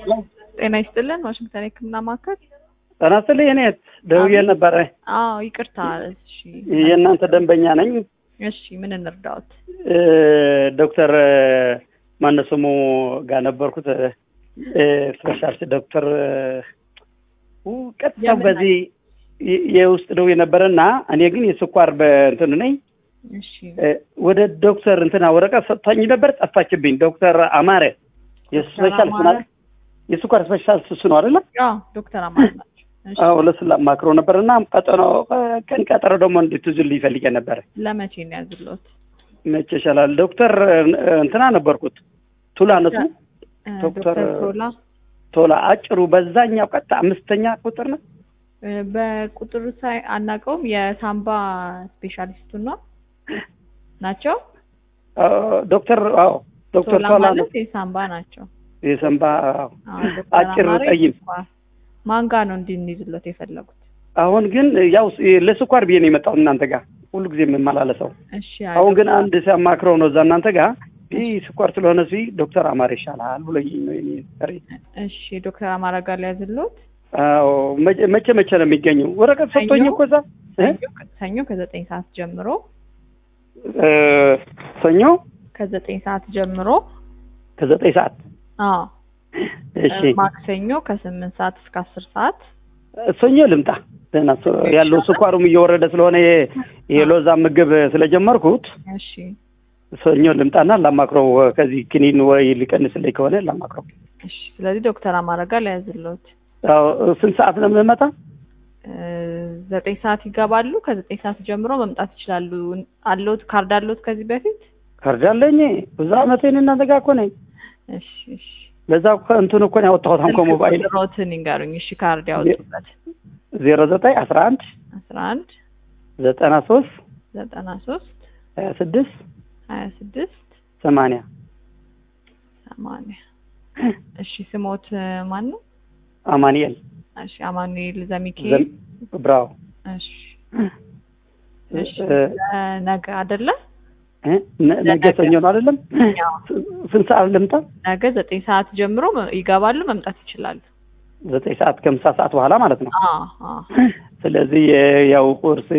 ጤና ይስጥልን ዋሽንግተን ሕክምና ማዕከል። ጤና ይስጥልኝ። እኔ ደውዬ ነበረ። አዎ ይቅርታ። እሺ የእናንተ ደንበኛ ነኝ። እሺ ምን እንርዳዎት? ዶክተር ማነስሙ ጋር ነበርኩት። ስፔሻሊስት ዶክተር ቀጥታ በዚህ የውስጥ ደውዬ ነበረና እኔ ግን የስኳር በእንትን ነኝ። እሺ ወደ ዶክተር እንትና ወረቀት ሰጥታኝ ነበር፣ ጠፋችብኝ። ዶክተር አማረ የስፔሻሊስት ማለት የስኳር ስፔሻሊስት እሱ ነው አይደል? አዎ ዶክተር አማረ ናቸው። እሺ አዎ ለስላ ማክሮ ነበርና ቀጠሮ ደግሞ እንድትይዙልኝ ይፈልጌ ነበር። ለመቼ ነው ያዝልዎት? መቼ ይሻላል? ዶክተር እንትና ነበርኩት ቱላ ነው ዶክተር ቶላ አጭሩ በዛኛው ቀጥታ 5ኛ ቁጥር ነው። በቁጥር ሳይ አናውቀውም። የሳምባ ስፔሻሊስቱ ነው ናቸው። ዶክተር ዶክተር ቶላ ነው የሳምባ ናቸው። የሳምባ አጭር ጠይም ማን ጋር ነው እንድንይዝለት የፈለጉት? አሁን ግን ያው ለስኳር ብዬ ነው የመጣው እናንተ ጋር ሁሉ ጊዜ የምመላለሰው። እሺ አሁን ግን አንድ ሲያማክረው ነው እዛ እናንተ ጋር ስኳር ስለሆነ ዶክተር አማረ ይሻላል ብሎኝ ነው የኔ ሰሪ። እሺ ዶክተር አማረ ጋር ሊያዝልዎት? አዎ መቼ ነው የሚገኘው? ወረቀት ሰጥቶኝ እኮ እዛ ሰኞ ከ9 ሰዓት ጀምሮ ሰኞ ከ9 ሰዓት ጀምሮ ከ9 ሰዓት። አዎ እሺ ማክሰኞ ከ8 ሰዓት እስከ 10 ሰዓት። ሰኞ ልምጣ ደህና ያለው ስኳሩም እየወረደ ስለሆነ የሎዛ ምግብ ስለጀመርኩት እሺ ሰኞ ልምጣና ላማክረው ከዚህ ክኒን ወይ ሊቀንስልኝ ከሆነ ላማክረው። እሺ ስለዚህ ዶክተር አማረ ጋር ሊያዝልዎት? አዎ ስንት ሰዓት ነው የምመጣ? 9 ሰዓት ይገባሉ። ከ9 ሰዓት ጀምሮ መምጣት ይችላሉ። አለዎት ካርድ አለዎት? ከዚህ በፊት ካርድ አለኝ። ብዙ አመቴን እናንተ ጋር እኮ ነኝ። እሺ እሺ ለዛ እኮ እንትን እኮ ነው ያወጣሁት አንኮ ሞባይል ሮትን ይንገሩኝ። እሺ ካርድ ያወጡበት 09 11 11 93 93 26 26 80 80 እሺ ስሞት ማን ነው? አማኑኤል። እሺ አማኑኤል ዘሚኬ ብራው። እሺ እሺ ነገ አይደለ? ነገ ሰኞ ነው አይደለም? ስንት ሰዓት ልምጣ? ነገ 9 ሰዓት ጀምሮ ይገባሉ፣ መምጣት ይችላሉ። 9 ሰዓት ከምሳ ሰዓት በኋላ ማለት ነው። ስለዚህ ያው ቁርስ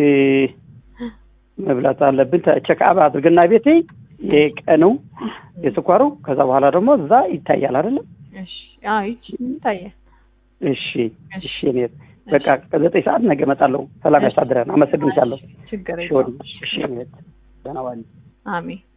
መብላት አለብን። ቼክ አፕ አድርገና ቤቴ የቀኑ የስኳሩ ከዛ በኋላ ደግሞ እዛ ይታያል አይደለም? እሺ ይታያል። እሺ እሺ እኔ በቃ ከ9 ሰዓት ነገ እመጣለሁ። ሰላም ያሳድረን። አመሰግንሻለሁ። ችግር የለውም። እሺ ደህና ዋል። አሜን።